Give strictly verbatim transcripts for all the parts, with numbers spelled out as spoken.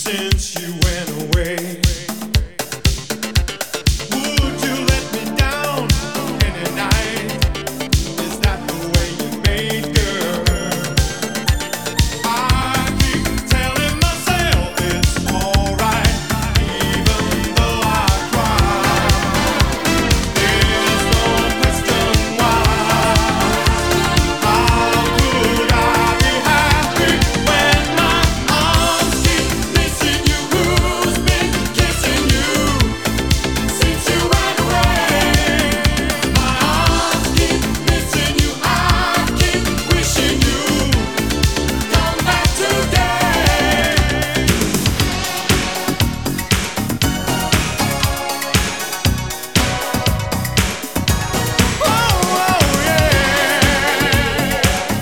since you went away. Would you let me down any night? Is that the way you made, girl? I keep telling myself it's alright, even though I cry. There's no question why. How could I be happy when my arms keep missing you? Who's been kissing you since you went away? My arms keep missing you. I keep wishing you come back today. Oh, oh yeah.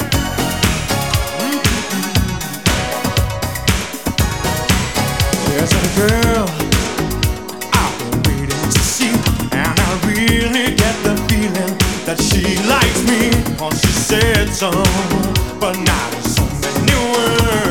There's a girl I've been waiting to see, and I really get the feeling that she likes me. Oh, she said so, but not in so many words.